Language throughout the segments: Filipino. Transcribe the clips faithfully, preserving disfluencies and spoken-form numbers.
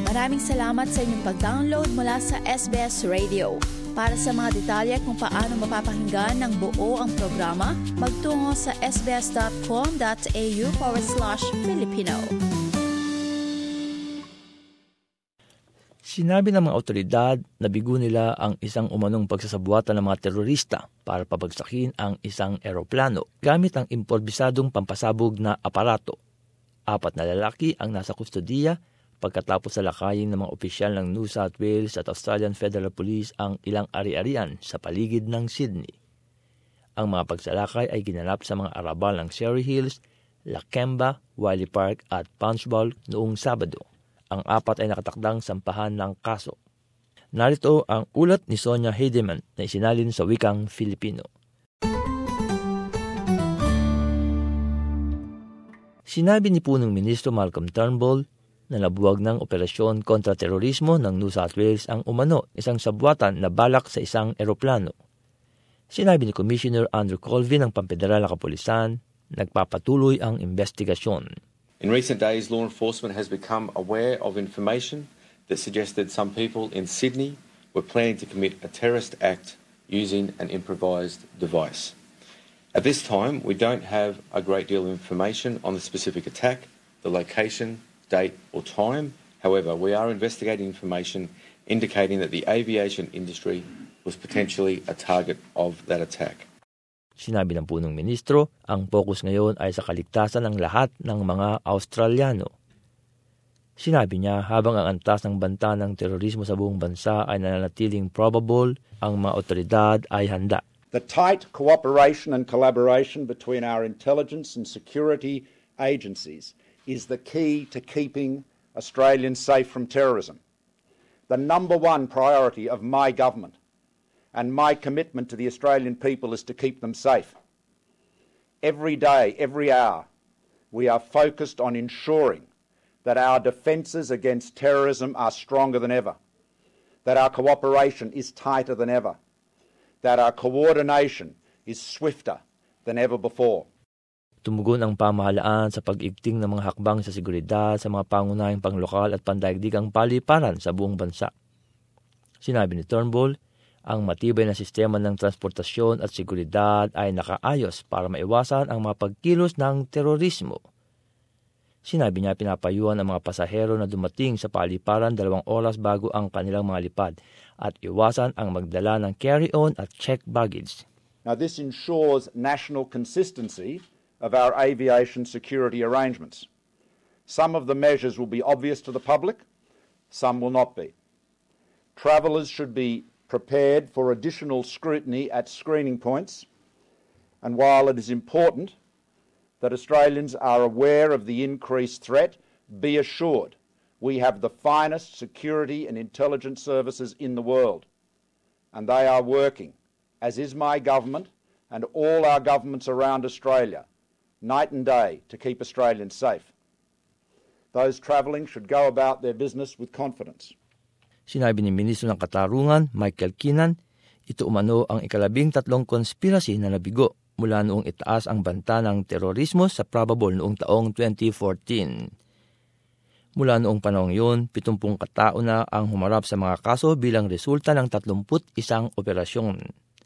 Maraming salamat sa inyong pag-download mula sa S B S Radio. Para sa mga detalye kung paano mapapakinggan ng buo ang programa, magtungo sa sbs.com.au forward slash Filipino. Sinabi ng mga otoridad na bigo nila ang isang umanong pagsasabuatan ng mga terorista para pabagsakin ang isang eroplano gamit ang improbisadong pampasabog na aparato. Apat na lalaki ang nasa kustodiya pagkatapos salakayin ng mga opisyal ng New South Wales at Australian Federal Police ang ilang ari-arian sa paligid ng Sydney. Ang mga pagsalakay ay ginanap sa mga arabal ng Surry Hills, Lakemba, Wiley Park at Punchbowl noong Sabado. Ang apat ay nakatakdang sampahan ng kaso. Narito ang ulat ni Sonia Heidemann na isinalin sa wikang Filipino. Sinabi ni Punong Ministro Malcolm Turnbull na nabuwag ng operasyon kontra terorismo ng New South Wales ang umano isang sabwatan na balak sa isang eroplano. Sinabi ni Commissioner Andrew Colvin ng Pamfederal na Kapulisan, nagpapatuloy ang investigasyon. In recent days, law enforcement has become aware of information that suggested some people in Sydney were planning to commit a terrorist act using an improvised device. At this time, we don't have a great deal of information on the specific attack, the location, date or time. However, we are investigating information indicating that the aviation industry was potentially a target of that attack. Sinabi ng punong ministro, ang focus ngayon ay sa kaligtasan ng lahat ng mga Australiano. Sinabi niya, habang ang antas ng banta ng terorismo sa buong bansa ay nananatiling probable, ang mga otoridad ay handa. The tight cooperation and collaboration between our intelligence and security agencies is the key to keeping Australians safe from terrorism. The number one priority of my government and my commitment to the Australian people is to keep them safe. Every day, every hour, we are focused on ensuring that our defences against terrorism are stronger than ever, that our cooperation is tighter than ever, that our coordination is swifter than ever before. Tumugon ang pamahalaan sa pag-igting ng mga hakbang sa seguridad sa mga pangunahing panglokal at pandaigdigang paliparan sa buong bansa. Sinabi ni Turnbull, ang matibay na sistema ng transportasyon at seguridad ay nakaayos para maiwasan ang mga pagkilos ng terorismo. Sinabi niya pinapayuhan ang mga pasahero na dumating sa paliparan dalawang oras bago ang kanilang mga lipad at iwasan ang magdala ng carry-on at checked baggage. Now this ensures national consistency of our aviation security arrangements. Some of the measures will be obvious to the public, some will not be. Travellers should be prepared for additional scrutiny at screening points, and while it is important that Australians are aware of the increased threat, be assured we have the finest security and intelligence services in the world, and they are working, as is my government and all our governments around Australia, night and day to keep Australians safe. Those travelling should go about their business with confidence. Sinabi ni Ministro ng Katarungan, Michael Keenan, ito umano ang ikalabing tatlong konspirasi na nabigo mula noong itaas ang banta ng terorismo sa probable noong taong twenty fourteen. Mula noong panahong yun, pitungpung katao na ang humarap sa mga kaso bilang resulta ng tatlumput isang operasyon.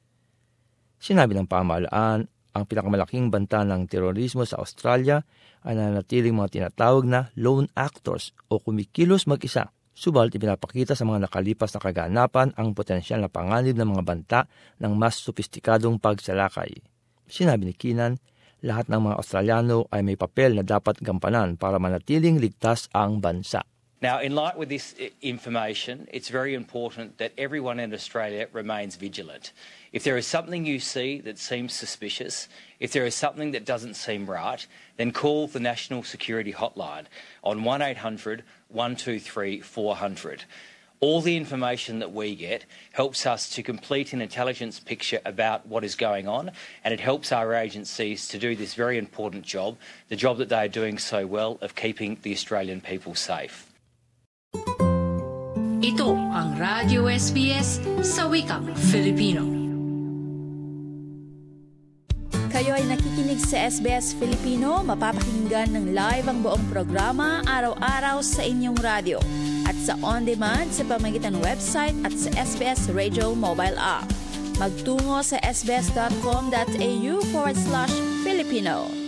Sinabi ng pamahalaan, ang pinakamalaking banta ng terorismo sa Australia ay nanatiling mga tinatawag na lone actors o kumikilos mag-isa. Subalit ipinapakita sa mga nakalipas na kaganapan ang potensyal na panganib ng mga banta ng mas sopistikadong pagsalakay. Sinabi ni Keenan, lahat ng mga Australiano ay may papel na dapat gampanan para manatiling ligtas ang bansa. Now, in light with this information, it's very important that everyone in Australia remains vigilant. If there is something you see that seems suspicious, if there is something that doesn't seem right, then call the National Security Hotline on one eight hundred, one two three, four hundred. All the information that we get helps us to complete an intelligence picture about what is going on, and it helps our agencies to do this very important job, the job that they are doing so well of keeping the Australian people safe. Ito ang Radyo S B S sa wikang Filipino. Kayo ay nakikinig Pakikinig sa S B S Filipino, mapapakinggan ng live ang buong programa araw-araw sa inyong radyo at sa on-demand sa pamamagitan ng website at sa S B S Radio mobile app. Magtungo sa sbs.com.au forward slash Filipino.